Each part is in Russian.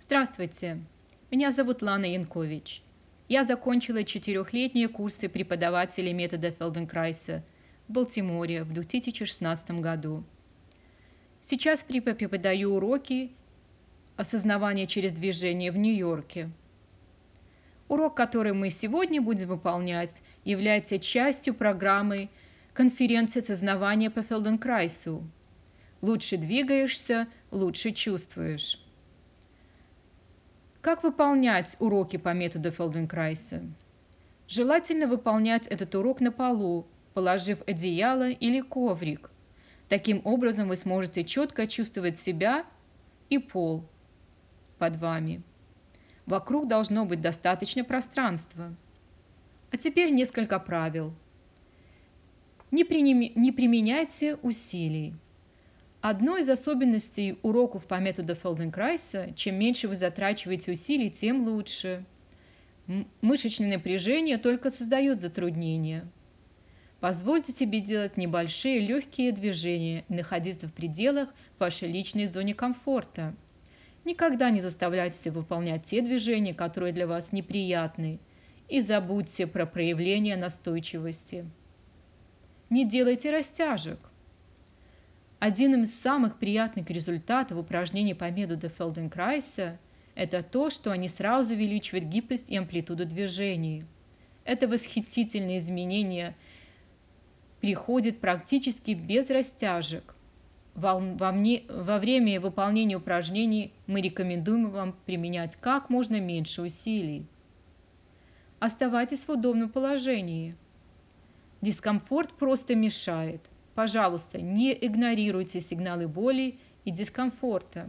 Здравствуйте, меня зовут Лана Янкович. Я закончила 4-летние курсы преподавателей метода Фелденкрайса в Балтиморе в 2016 году. Сейчас преподаю уроки осознавания через движение в Нью-Йорке. Урок, который мы сегодня будем выполнять, является частью программы конференции осознавания по Фелденкрайсу. Лучше двигаешься, лучше чувствуешь. Как выполнять уроки по методу Фелденкрайса? Желательно выполнять этот урок на полу, положив одеяло или коврик. Таким образом вы сможете четко чувствовать себя и пол под вами. Вокруг должно быть достаточно пространства. А теперь несколько правил. Не применяйте усилий. Одной из особенностей уроков по методу Фелденкрайса, чем меньше вы затрачиваете усилий, тем лучше. Мышечное напряжение только создает затруднения. Позвольте себе делать небольшие легкие движения и находиться в пределах вашей личной зоны комфорта. Никогда не заставляйте себя выполнять те движения, которые для вас неприятны, и забудьте про проявление настойчивости. Не делайте растяжек. Один из самых приятных результатов упражнений по методу Фелденкрайса – это то, что они сразу увеличивают гибкость и амплитуду движений. Это восхитительное изменение приходит практически без растяжек. Во время выполнения упражнений мы рекомендуем вам применять как можно меньше усилий. Оставайтесь в удобном положении. Дискомфорт просто мешает. Пожалуйста, не игнорируйте сигналы боли и дискомфорта.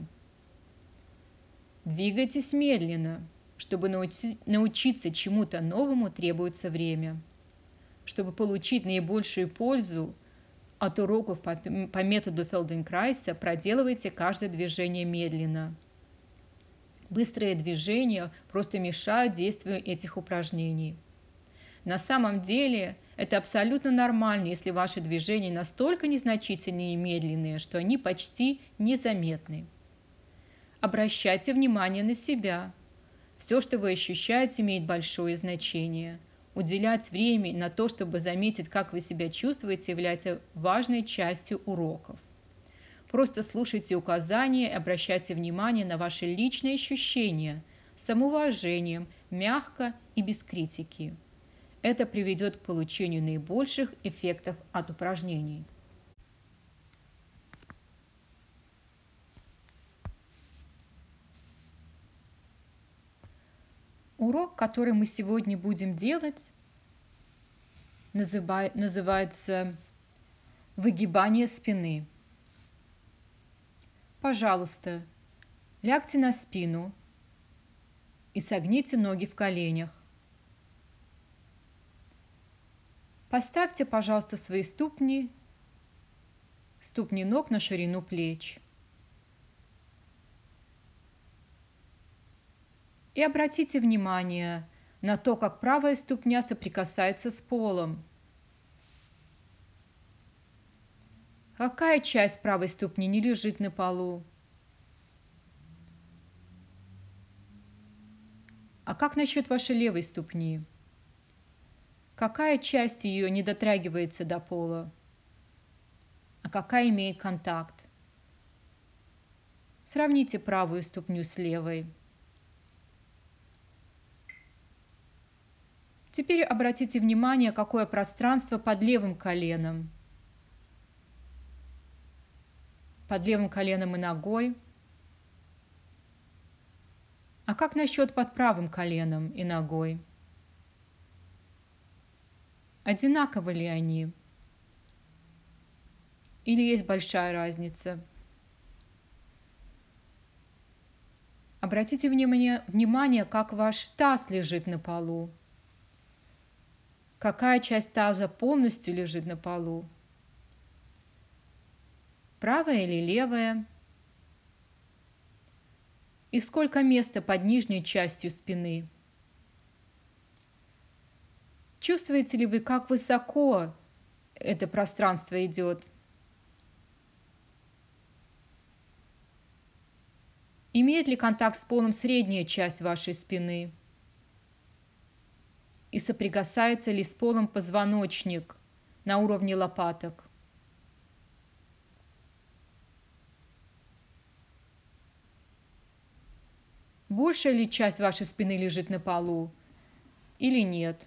Двигайтесь медленно. Чтобы научиться чему-то новому, требуется время. Чтобы получить наибольшую пользу от уроков по методу Фелденкрайса, проделывайте каждое движение медленно. Быстрые движения просто мешают действию этих упражнений. На самом деле, это абсолютно нормально, если ваши движения настолько незначительные и медленные, что они почти незаметны. Обращайте внимание на себя. Все, что вы ощущаете, имеет большое значение. Уделять время на то, чтобы заметить, как вы себя чувствуете, является важной частью уроков. Просто слушайте указания и обращайте внимание на ваши личные ощущения с самоуважением, мягко и без критики. Это приведет к получению наибольших эффектов от упражнений. Урок, который мы сегодня будем делать, называется выгибание спины. Пожалуйста, лягте на спину и согните ноги в коленях. Поставьте, пожалуйста, свои ступни ног на ширину плеч. И обратите внимание на то, как правая ступня соприкасается с полом. Какая часть правой ступни не лежит на полу? А как насчет вашей левой ступни? Какая часть ее не дотрагивается до пола? А какая имеет контакт? Сравните правую ступню с левой. Теперь обратите внимание, какое пространство под левым коленом. Под левым коленом и ногой. А как насчет под правым коленом и ногой? Одинаковы ли они? Или есть большая разница? Обратите внимание, как ваш таз лежит на полу. Какая часть таза полностью лежит на полу? Правая или левая? И сколько места под нижней частью спины? Чувствуете ли вы, как высоко это пространство идет? Имеет ли контакт с полом средняя часть вашей спины? И соприкасается ли с полом позвоночник на уровне лопаток? Большая ли часть вашей спины лежит на полу или нет?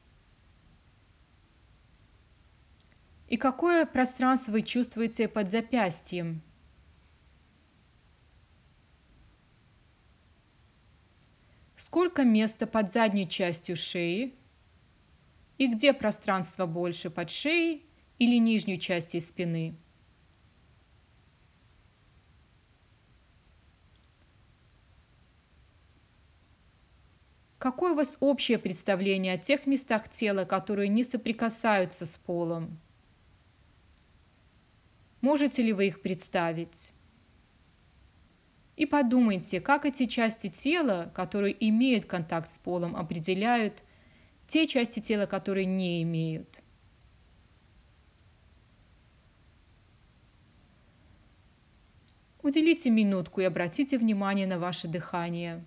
И какое пространство вы чувствуете под запястьем? Сколько места под задней частью шеи? И где пространство больше, под шеей или нижней частью спины? Какое у вас общее представление о тех местах тела, которые не соприкасаются с полом? Можете ли вы их представить? И подумайте, как эти части тела, которые имеют контакт с полом, определяют те части тела, которые не имеют. Уделите минутку и обратите внимание на ваше дыхание.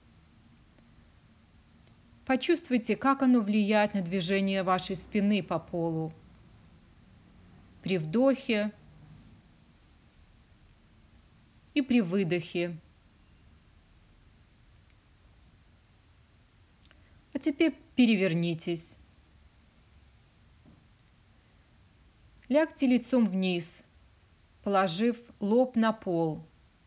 Почувствуйте, как оно влияет на движение вашей спины по полу. При вдохе и при выдохе. А теперь перевернитесь. Лягте лицом вниз, положив лоб на пол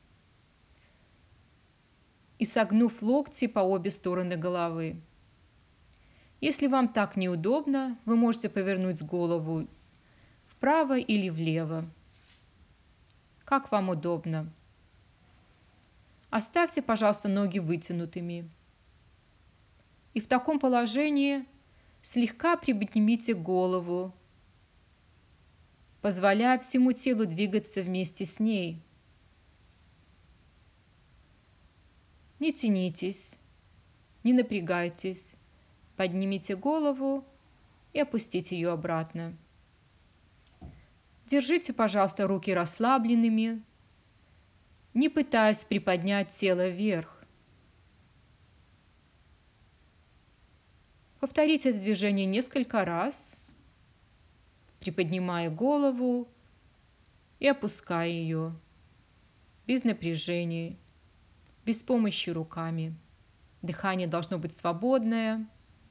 и согнув локти по обе стороны головы. Если вам так неудобно, вы можете повернуть голову вправо или влево. Как вам удобно. Оставьте, пожалуйста, ноги вытянутыми. И в таком положении слегка приподнимите голову, позволяя всему телу двигаться вместе с ней. Не тянитесь, не напрягайтесь. Поднимите голову и опустите ее обратно. Держите, пожалуйста, руки расслабленными, не пытаясь приподнять тело вверх. Повторите это движение несколько раз, приподнимая голову и опуская ее, без напряжения, без помощи руками. Дыхание должно быть свободное.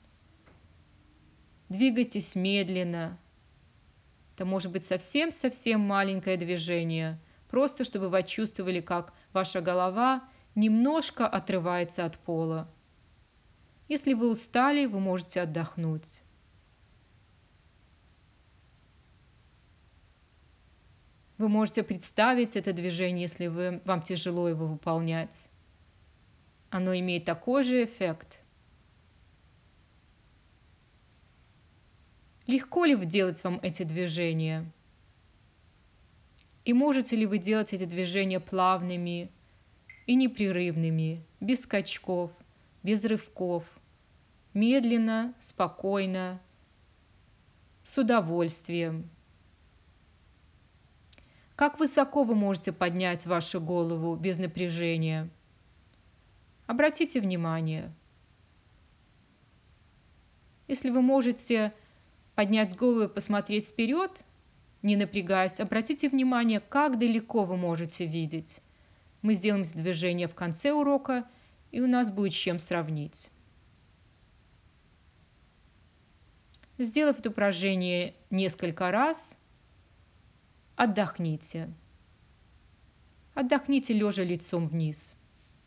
Двигайтесь медленно. Это может быть совсем-совсем маленькое движение, просто чтобы вы чувствовали, как ваша голова немножко отрывается от пола. Если вы устали, вы можете отдохнуть. Вы можете представить это движение, если вам тяжело его выполнять. Оно имеет такой же эффект. Легко ли делать вам эти движения? И можете ли вы делать эти движения плавными и непрерывными, без скачков, без рывков, медленно, спокойно, с удовольствием? Как высоко вы можете поднять вашу голову без напряжения? Обратите внимание. Если вы можете поднять голову и посмотреть вперед, не напрягаясь, обратите внимание, как далеко вы можете видеть. Мы сделаем это движение в конце урока, и у нас будет с чем сравнить. Сделав это упражнение несколько раз, отдохните. Отдохните, лежа лицом вниз.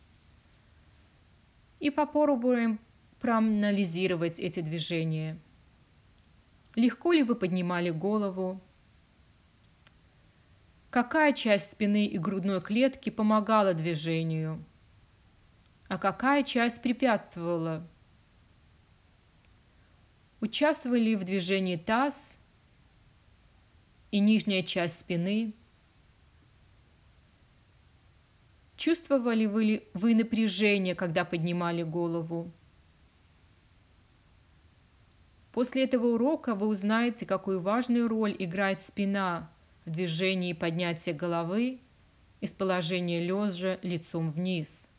И попробуем проанализировать эти движения. Легко ли вы поднимали голову? Какая часть спины и грудной клетки помогала движению? А какая часть препятствовала? Участвовали ли в движении таз и нижняя часть спины? Чувствовали вы напряжение, когда поднимали голову? После этого урока вы узнаете, какую важную роль играет спина в движении поднятия головы из положения лежа лицом вниз.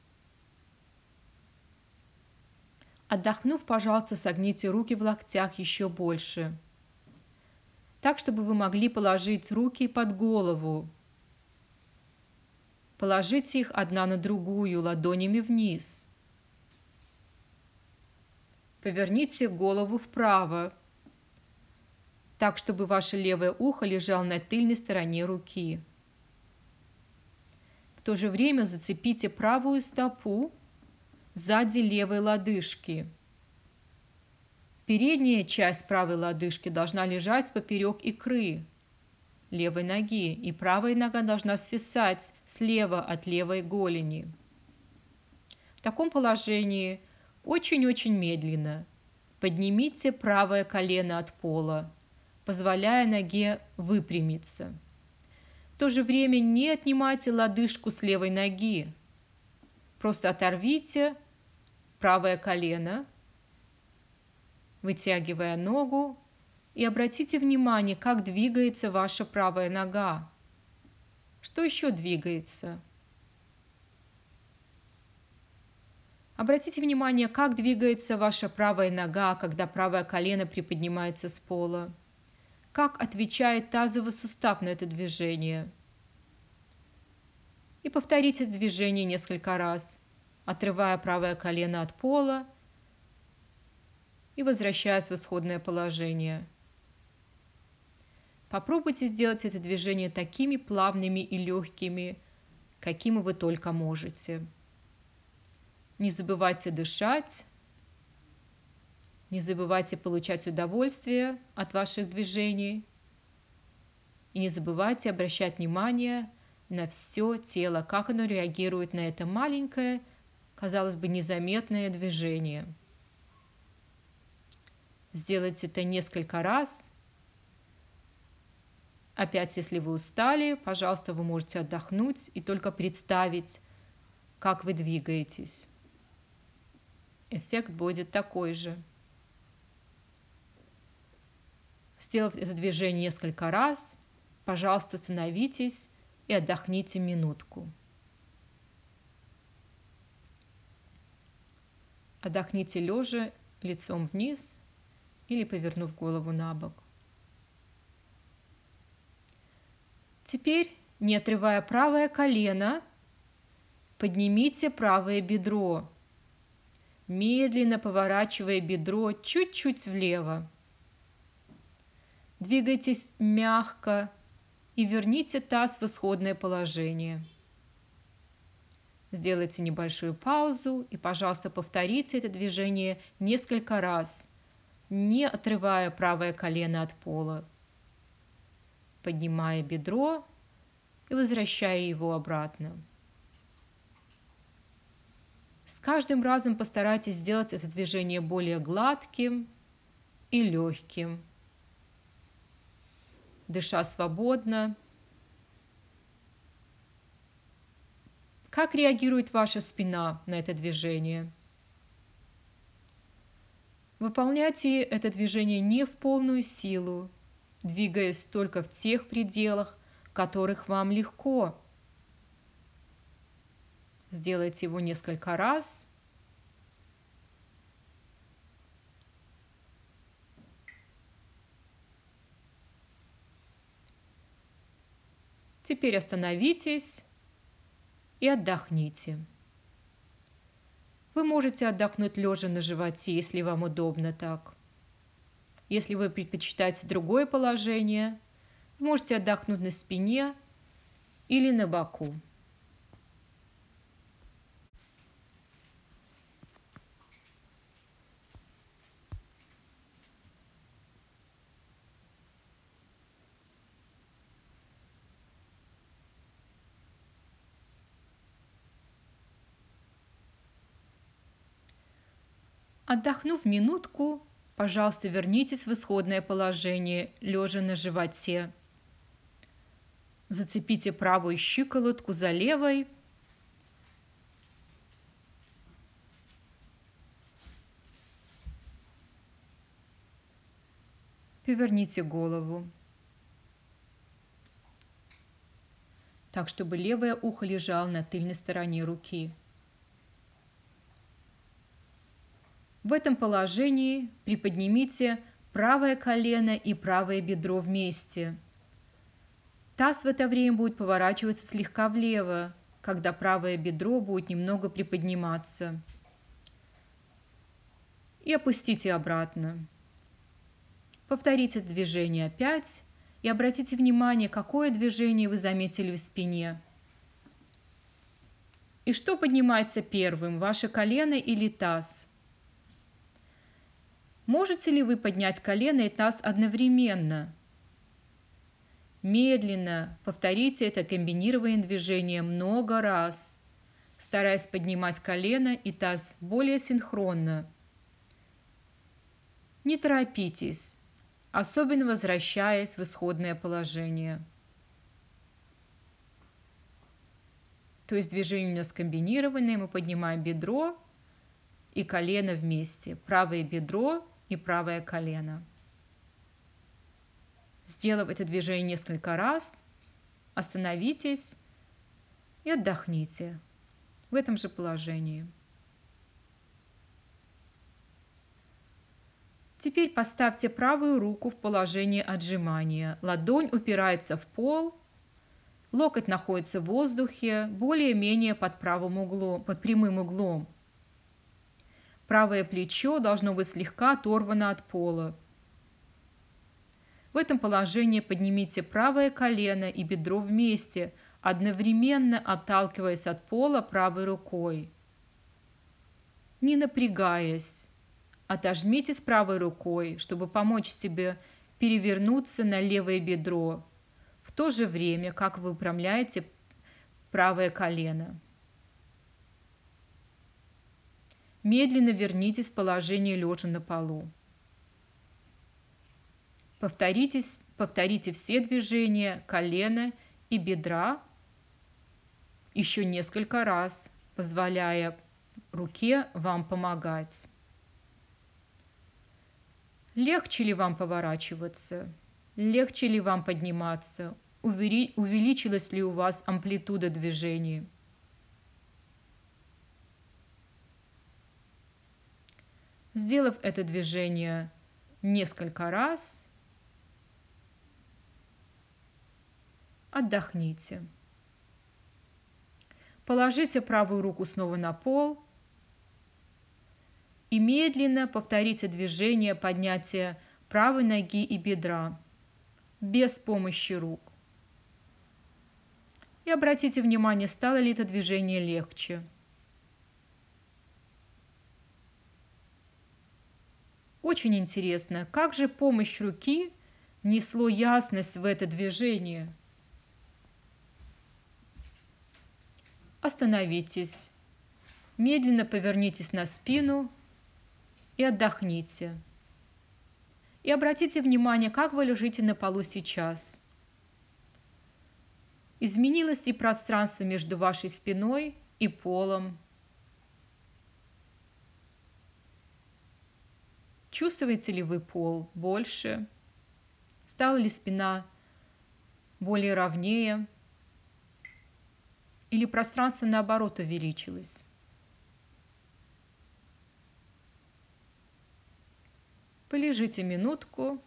Отдохнув, пожалуйста, согните руки в локтях еще больше, так, чтобы вы могли положить руки под голову. Положите их одна на другую, ладонями вниз. Поверните голову вправо, так, чтобы ваше левое ухо лежало на тыльной стороне руки. В то же время зацепите правую стопу сзади левой лодыжки. Передняя часть правой лодыжки должна лежать поперек икры левой ноги, и правая нога должна свисать слева от левой голени. В таком положении очень-очень медленно поднимите правое колено от пола, позволяя ноге выпрямиться. В то же время не отнимайте лодыжку с левой ноги. Просто оторвите правое колено, вытягивая ногу, и обратите внимание, как двигается ваша правая нога. Что еще двигается? Обратите внимание, как двигается ваша правая нога, когда правое колено приподнимается с пола. Как отвечает тазовый сустав на это движение. И повторите это движение несколько раз, отрывая правое колено от пола и возвращаясь в исходное положение. Попробуйте сделать это движение такими плавными и легкими, какими вы только можете. Не забывайте дышать, не забывайте получать удовольствие от ваших движений и не забывайте обращать внимание на все тело, как оно реагирует на это маленькое, казалось бы, незаметное движение. Сделайте это несколько раз. Опять, если вы устали, пожалуйста, вы можете отдохнуть и только представить, как вы двигаетесь. Эффект будет такой же. Сделав это движение несколько раз, пожалуйста, остановитесь и отдохните минутку. Отдохните лежа, лицом вниз или повернув голову на бок. Теперь, не отрывая правое колено, поднимите правое бедро, медленно поворачивая бедро чуть-чуть влево. Двигайтесь мягко и верните таз в исходное положение. Сделайте небольшую паузу и, пожалуйста, повторите это движение несколько раз, не отрывая правое колено от пола, поднимая бедро и возвращая его обратно. С каждым разом постарайтесь сделать это движение более гладким и легким, дыша свободно. Как реагирует ваша спина на это движение? Выполняйте это движение не в полную силу, двигаясь только в тех пределах, в которых вам легко. Сделайте его несколько раз. Теперь остановитесь и отдохните. Вы можете отдохнуть лежа на животе, если вам удобно так. Если вы предпочитаете другое положение, вы можете отдохнуть на спине или на боку. Отдохнув минутку, пожалуйста, вернитесь в исходное положение, лежа на животе. Зацепите правую щиколотку за левой. Поверните голову. так чтобы левое ухо лежало на тыльной стороне руки. В этом положении приподнимите правое колено и правое бедро вместе. Таз в это время будет поворачиваться слегка влево, когда правое бедро будет немного приподниматься. И опустите обратно. Повторите движение опять и обратите внимание, какое движение вы заметили в спине. И что поднимается первым, ваше колено или таз? Можете ли вы поднять колено и таз одновременно? Медленно повторите это комбинированное движение много раз, стараясь поднимать колено и таз более синхронно. Не торопитесь, особенно возвращаясь в исходное положение. То есть движение у нас комбинированное, мы поднимаем бедро и колено вместе, правое бедро и правое колено. Сделав это движение несколько раз, остановитесь и отдохните в этом же положении. Теперь поставьте правую руку в положение отжимания. Ладонь упирается в пол, локоть находится в воздухе, более-менее под прямым углом. Правое плечо должно быть слегка оторвано от пола. В этом положении поднимите правое колено и бедро вместе, одновременно отталкиваясь от пола правой рукой. Не напрягаясь, отожмитесь правой рукой, чтобы помочь себе перевернуться на левое бедро, в то же время, как вы выпрямляете правое колено. Медленно вернитесь в положение лежа на полу. Повторите все движения колена и бедра еще несколько раз, позволяя руке вам помогать. Легче ли вам поворачиваться? Легче ли вам подниматься? Увеличилась ли у вас амплитуда движений? Сделав это движение несколько раз, отдохните. Положите правую руку снова на пол и медленно повторите движение поднятия правой ноги и бедра без помощи рук. И обратите внимание, стало ли это движение легче. Очень интересно, как же помощь руки внесло ясность в это движение. Остановитесь, медленно повернитесь на спину и отдохните. И обратите внимание, как вы лежите на полу сейчас. Изменилось ли пространство между вашей спиной и полом? Чувствуете ли вы пол больше? Стала ли спина более ровнее? Или пространство наоборот увеличилось? Полежите минутку.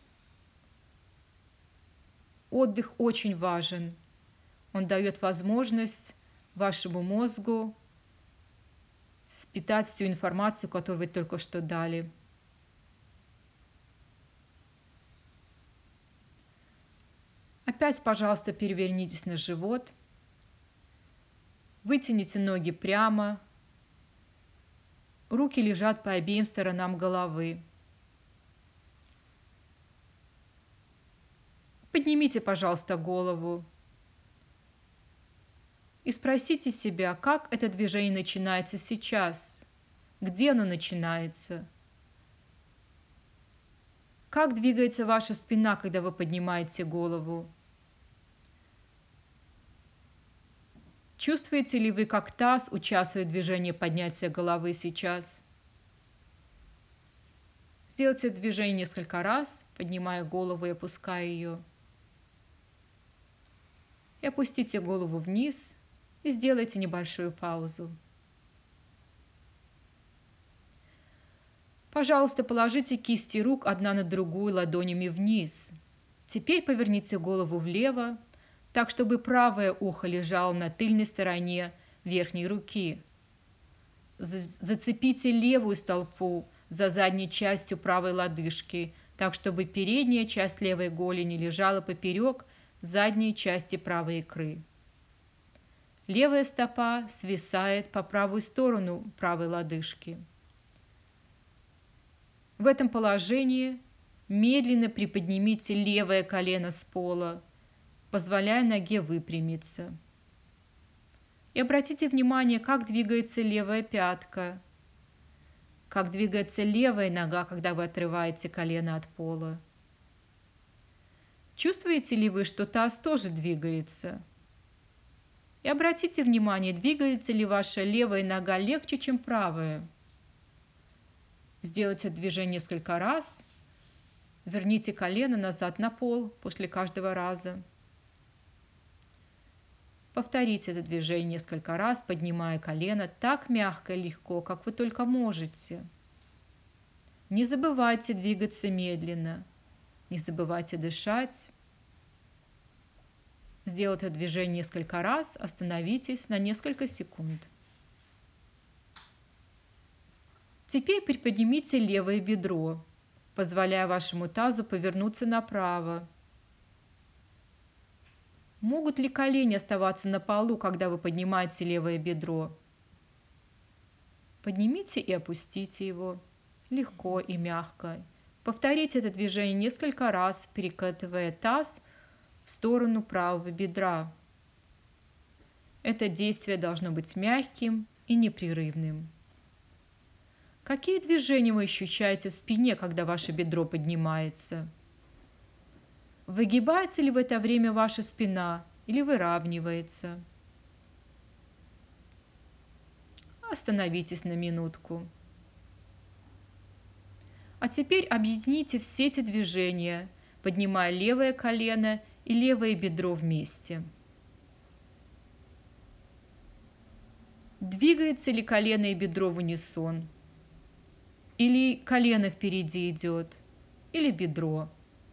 Отдых очень важен. Он дает возможность вашему мозгу впитать всю информацию, которую вы только что дали. Опять, пожалуйста, перевернитесь на живот. Вытяните ноги прямо. Руки лежат по обеим сторонам головы. Поднимите, пожалуйста, голову. И спросите себя, как это движение начинается сейчас, где оно начинается, как двигается ваша спина, когда вы поднимаете голову. Чувствуете ли вы, как таз участвует в движении поднятия головы сейчас? Сделайте движение несколько раз, поднимая голову и опуская ее. И опустите голову вниз и сделайте небольшую паузу. Пожалуйста, положите кисти рук одна на другую ладонями вниз. Теперь поверните голову влево, так, чтобы правое ухо лежало на тыльной стороне верхней руки. Зацепите левую стопу за задней частью правой лодыжки, так, чтобы передняя часть левой голени лежала поперек задней части правой икры. Левая стопа свисает по правую сторону правой лодыжки. В этом положении медленно приподнимите левое колено с пола, позволяя ноге выпрямиться. И обратите внимание, как двигается левая пятка, как двигается левая нога, когда вы отрываете колено от пола. Чувствуете ли вы, что таз тоже двигается? И обратите внимание, двигается ли ваша левая нога легче, чем правая. Сделайте это движение несколько раз. Верните колено назад на пол после каждого раза. Повторите это движение несколько раз, поднимая колено так мягко и легко, как вы только можете. Не забывайте двигаться медленно. Не забывайте дышать. Сделайте это движение несколько раз, остановитесь на несколько секунд. Теперь приподнимите левое бедро, позволяя вашему тазу повернуться направо. Могут ли колени оставаться на полу, когда вы поднимаете левое бедро? Поднимите и опустите его легко и мягко. Повторите это движение несколько раз, перекатывая таз в сторону правого бедра. Это действие должно быть мягким и непрерывным. Какие движения вы ощущаете в спине, когда ваше бедро поднимается? Выгибается ли в это время ваша спина или выравнивается? Остановитесь на минутку. А теперь объедините все эти движения, поднимая левое колено и левое бедро вместе. Двигается ли колено и бедро в унисон? Или колено впереди идет, или бедро?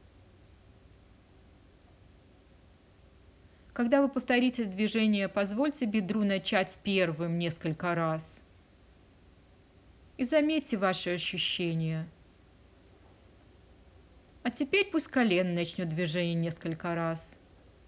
Когда вы повторите движение, позвольте бедру начать первым несколько раз. И заметьте ваши ощущения. А теперь пусть колено начнет движение несколько раз.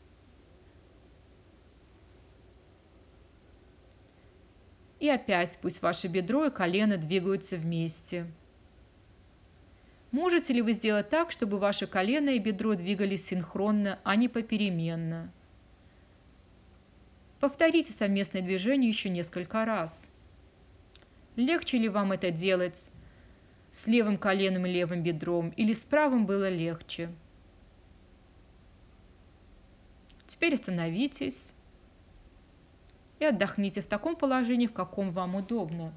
И опять пусть ваше бедро и колено двигаются вместе. Можете ли вы сделать так, чтобы ваше колено и бедро двигались синхронно, а не попеременно? Повторите совместное движение еще несколько раз. Легче ли вам это делать с левым коленом и левым бедром, или с правым было легче? Теперь остановитесь и отдохните в таком положении, в каком вам удобно.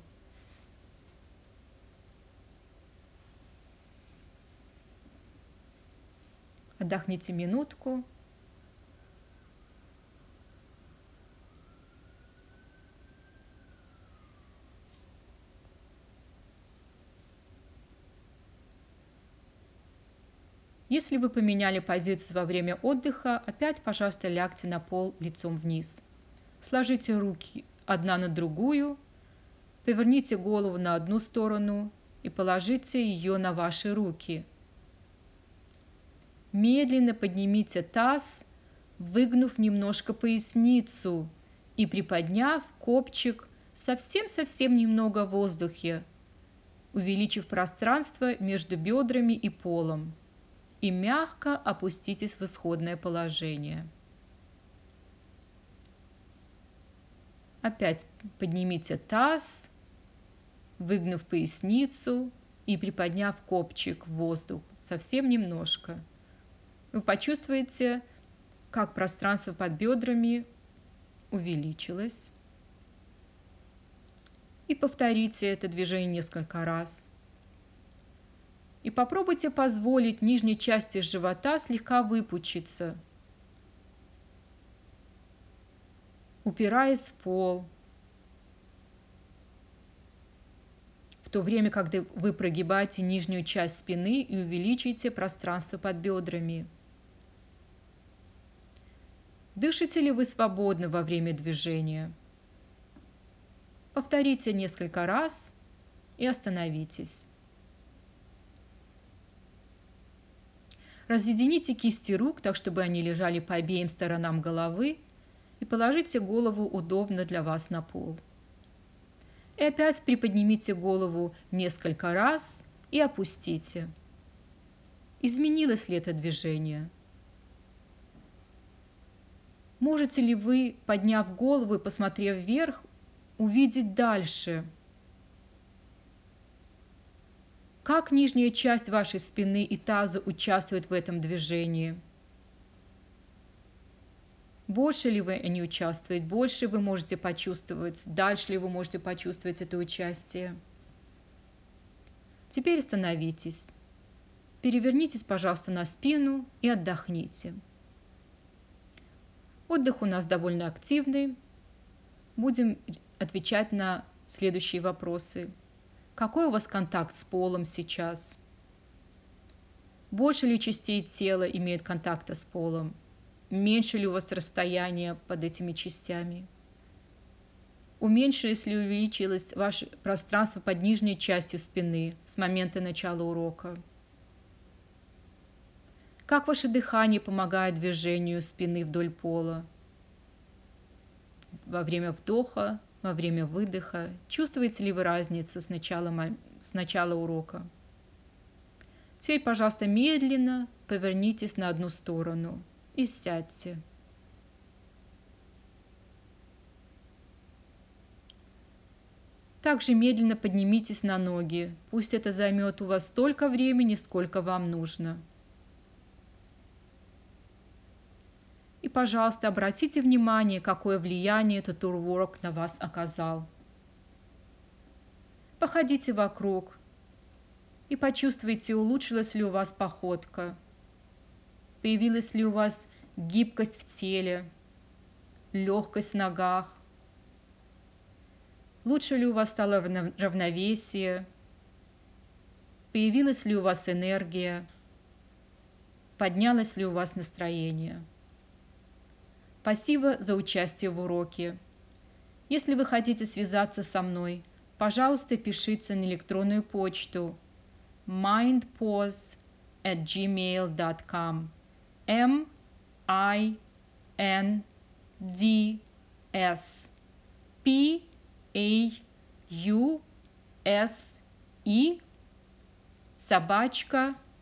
Отдохните минутку. Если вы поменяли позицию во время отдыха, опять, пожалуйста, лягте на пол лицом вниз. Сложите руки одна на другую, поверните голову на одну сторону и положите ее на ваши руки. Медленно поднимите таз, выгнув немножко поясницу и приподняв копчик совсем-совсем немного в воздухе, увеличив пространство между бедрами и полом. И мягко опуститесь в исходное положение. Опять поднимите таз, выгнув поясницу и приподняв копчик в воздух совсем немножко. Вы почувствуете, как пространство под бедрами увеличилось. И повторите это движение несколько раз. И попробуйте позволить нижней части живота слегка выпучиться. упираясь в пол, в то время, когда вы прогибаете нижнюю часть спины и увеличиваете пространство под бедрами. Дышите ли вы свободно во время движения? Повторите несколько раз и остановитесь. Разъедините кисти рук так, чтобы они лежали по обеим сторонам головы, и положите голову удобно для вас на пол. И опять приподнимите голову несколько раз и опустите. Изменилось ли это движение? Можете ли вы, подняв голову и посмотрев вверх, увидеть дальше? Как нижняя часть вашей спины и таза участвует в этом движении? Больше ли вы не участвуете, больше вы можете почувствовать, дальше ли вы можете почувствовать это участие? Теперь остановитесь. Перевернитесь, пожалуйста, на спину и отдохните. Отдых у нас довольно активный. Будем отвечать на следующие вопросы. Какой у вас контакт с полом сейчас? Больше ли частей тела имеет контакта с полом? Меньше ли у вас расстояние под этими частями? Уменьшилось ли, увеличилось ваше пространство под нижней частью спины с момента начала урока? Как ваше дыхание помогает движению спины вдоль пола? Во время вдоха, во время выдоха? Чувствуете ли вы разницу с начала урока? Теперь, пожалуйста, медленно повернитесь на одну сторону и сядьте. Также медленно поднимитесь на ноги. Пусть это займет у вас столько времени, сколько вам нужно. И, пожалуйста, обратите внимание, какое влияние этот урок на вас оказал. Походите вокруг и почувствуйте, улучшилась ли у вас походка, появилась ли у вас гибкость в теле, легкость в ногах, лучше ли у вас стало равновесие, появилась ли у вас энергия, поднялось ли у вас настроение. Спасибо за участие в уроке. Если вы хотите связаться со мной, пожалуйста, пишите на электронную почту mindpause@gmail.com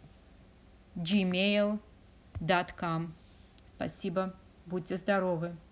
mindspause@gmail.com. Спасибо. Будьте здоровы!